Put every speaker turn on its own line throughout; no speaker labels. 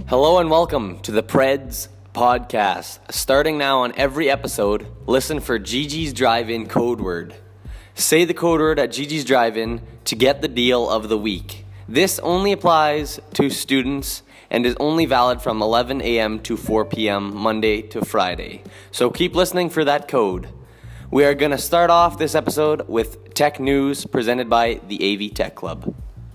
Hello and welcome to the Preds podcast. Starting now on every episode, listen for Gigi's Drive-In code word. Say the code word at Gigi's Drive-In to get the deal of the week. This only applies to students and is only valid from 11 a.m. to 4 p.m. Monday to Friday. So keep listening for that code. We are going to start off this episode with tech news presented by the AV Tech Club.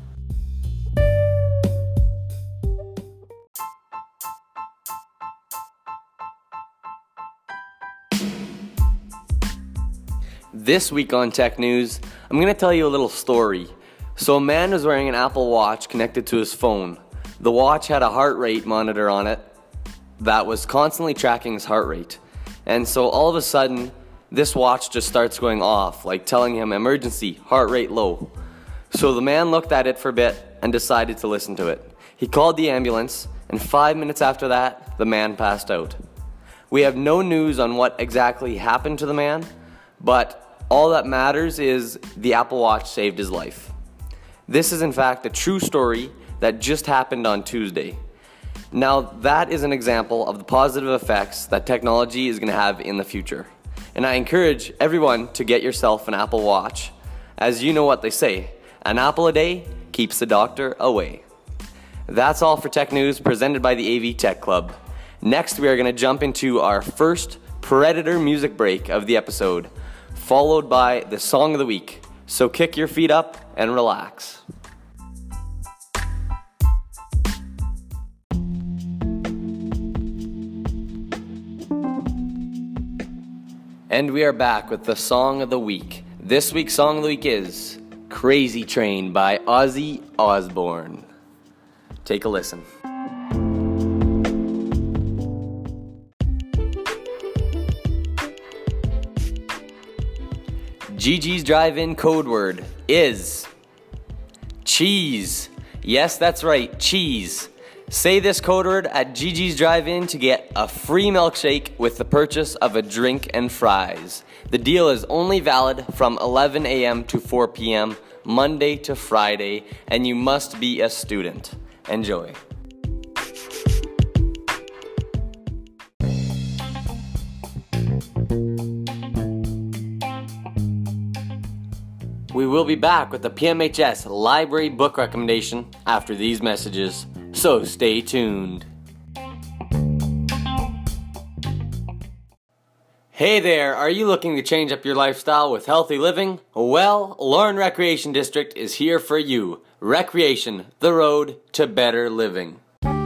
This week on Tech News, I'm going to tell you a little story. So a man was wearing an Apple Watch connected to his phone. The watch had a heart rate monitor on it that was constantly tracking his heart rate. And so all of a sudden, this watch just starts going off, like telling him, emergency, heart rate low. So the man looked at it for a bit and decided to listen to it. He called the ambulance, and 5 minutes after that, the man passed out. We have no news on what exactly happened to the man, but all that matters is the Apple Watch saved his life. This is in fact a true story that just happened on Tuesday. Now that is an example of the positive effects that technology is going to have in the future. And I encourage everyone to get yourself an Apple Watch, as you know what they say, an apple a day keeps the doctor away. That's all for Tech News presented by the AV Tech Club. Next we are going to jump into our first Predator music break of the episode, followed by the song of the week. So kick your feet up and relax. And we are back with the song of the week. This week's song of the week is Crazy Train by Ozzy Osbourne. Take a listen. Gigi's Drive-In code word is cheese. Yes, that's right, cheese. Say this code word at Gigi's Drive-In to get a free milkshake with the purchase of a drink and fries. The deal is only valid from 11 a.m. to 4 p.m. Monday to Friday, and you must be a student. Enjoy. We will be back with the PMHS library book recommendation after these messages, so stay tuned. Hey there, are you looking to change up your lifestyle with healthy living? Well, Lorne Recreation District is here for you. Recreation, the road to better living.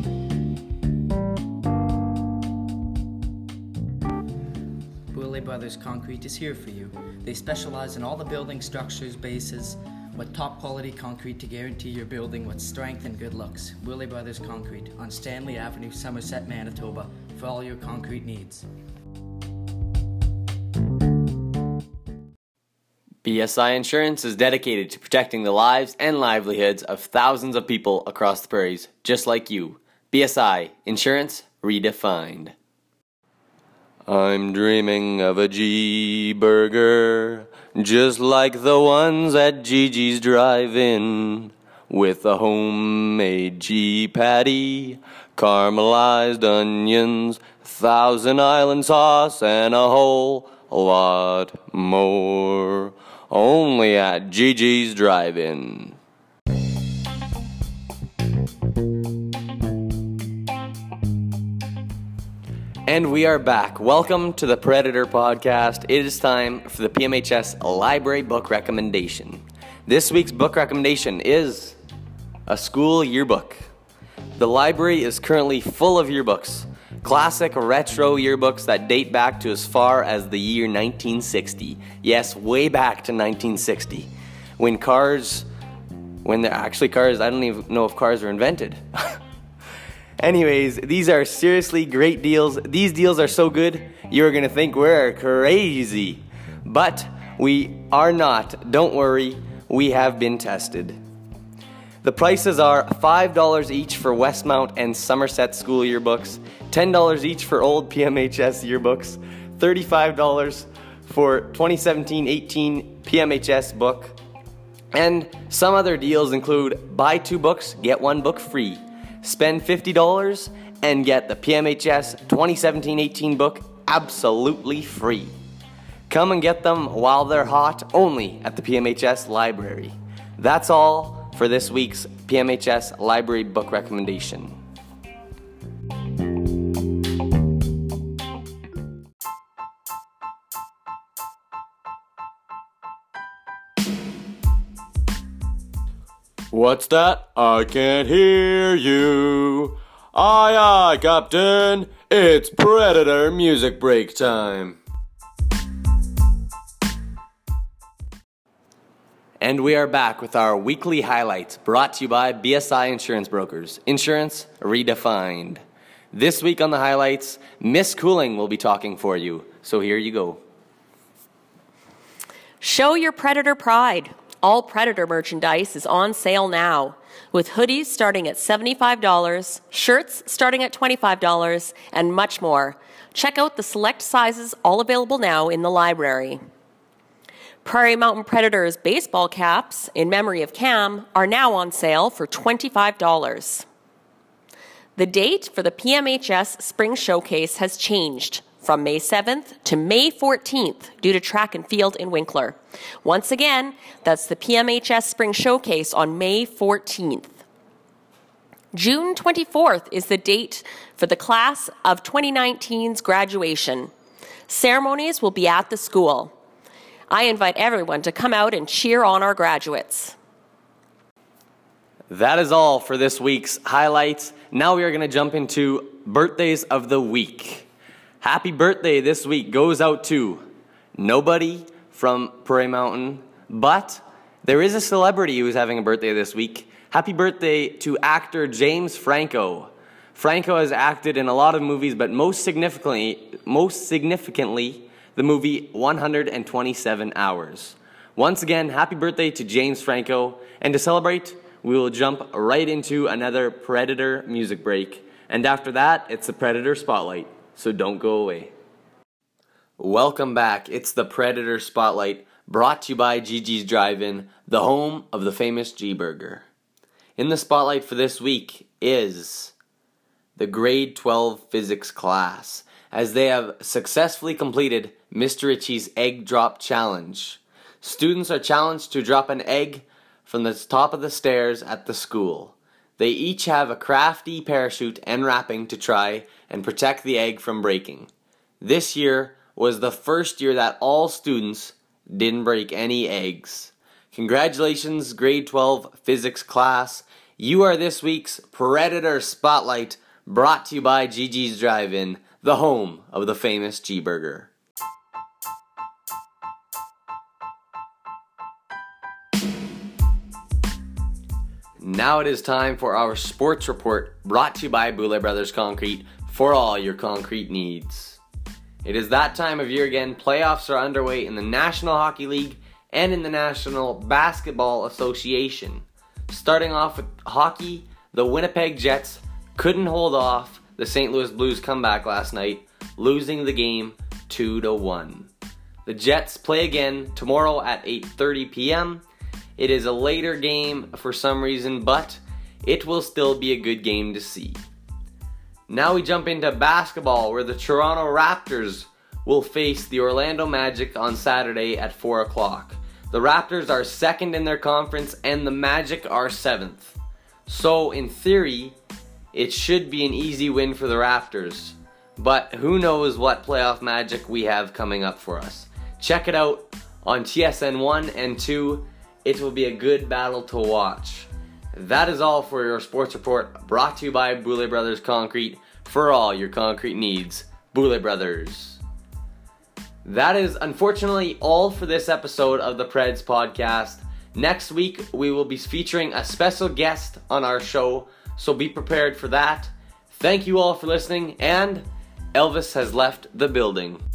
Boulay Brothers Concrete is here for you. They specialize in all the building structures, bases, with top quality concrete to guarantee your building with strength and good looks. Boulay Brothers Concrete on Stanley Avenue, Somerset, Manitoba, for all your concrete needs.
BSI Insurance is dedicated to protecting the lives and livelihoods of thousands of people across the prairies, just like you. BSI Insurance Redefined. I'm dreaming of a G-Burger, just like the ones at Gigi's Drive-In, with a homemade G-Patty, caramelized onions, Thousand Island sauce, and a whole lot more. Only at Gigi's Drive-In. And we are back. Welcome to the Predator podcast. It is time for the PMHS library book recommendation. This week's book recommendation is a school yearbook. The library is currently full of yearbooks, classic retro yearbooks that date back to as far as the year 1960. Yes, way back to 1960, when they're actually cars, I don't even know if cars were invented. Anyways, these are seriously great deals. These deals are so good, you're going to think we're crazy. But we are not. Don't worry, we have been tested. The prices are $5 each for Westmount and Somerset school yearbooks, $10 each for old PMHS yearbooks, $35 for 2017-18 PMHS book, and some other deals include buy 2 books, get 1 book free, Spend $50 and get the PMHS 2017-18 book absolutely free. Come and get them while they're hot only at the PMHS Library. That's all for this week's PMHS Library book recommendation. What's that? I can't hear you. Aye, Captain. It's Predator music break time. And we are back with our weekly highlights brought to you by BSI Insurance Brokers. Insurance redefined. This week on the highlights, Miss Cooling will be talking for you. So here you go.
Show your Predator pride. All Predator merchandise is on sale now, with hoodies starting at $75, shirts starting at $25, and much more. Check out the select sizes, all available now in the library. Prairie Mountain Predators baseball caps, in memory of Cam, are now on sale for $25. The date for the PMHS Spring Showcase has changed from May 7th to May 14th due to track and field in Winkler. Once again, that's the PMHS Spring Showcase on May 14th. June 24th is the date for the class of 2019's graduation. Ceremonies will be at the school. I invite everyone to come out and cheer on our graduates.
That is all for this week's highlights. Now we are going to jump into birthdays of the week. Happy birthday this week goes out to nobody from Prairie Mountain, but there is a celebrity who's having a birthday this week. Happy birthday to actor James Franco. Franco has acted in a lot of movies, but most significantly, the movie 127 Hours. Once again, happy birthday to James Franco. And to celebrate, we will jump right into another Predator music break. And after that, it's the Predator Spotlight. So don't go away. Welcome back. It's the Predator Spotlight, brought to you by Gigi's Drive-In, the home of the famous G-Burger. In the spotlight for this week is the grade 12 physics class, as they have successfully completed Mr. Ritchie's Egg Drop Challenge. Students are challenged to drop an egg from the top of the stairs at the school. They each have a crafty parachute and wrapping to try and protect the egg from breaking. This year was the first year that all students didn't break any eggs. Congratulations, grade 12 physics class. You are this week's Predator Spotlight, brought to you by Gigi's Drive-In, the home of the famous G-Burger. Now it is time for our sports report, brought to you by Boulay Brothers Concrete, for all your concrete needs. It is that time of year again. Playoffs are underway in the National Hockey League and in the National Basketball Association. Starting off with hockey, the Winnipeg Jets couldn't hold off the St. Louis Blues comeback last night, losing the game 2-1. The Jets play again tomorrow at 8:30 p.m. It is a later game for some reason, but it will still be a good game to see. Now we jump into basketball, where the Toronto Raptors will face the Orlando Magic on Saturday at 4 o'clock. The Raptors are second in their conference and the Magic are 7th. So in theory, it should be an easy win for the Raptors. But who knows what playoff magic we have coming up for us. Check it out on TSN 1 and 2. It will be a good battle to watch. That is all for your sports report, brought to you by Boulay Brothers Concrete, for all your concrete needs. Boulay Brothers. That is unfortunately all for this episode of the Preds podcast. Next week we will be featuring a special guest on our show, so be prepared for that. Thank you all for listening, and Elvis has left the building.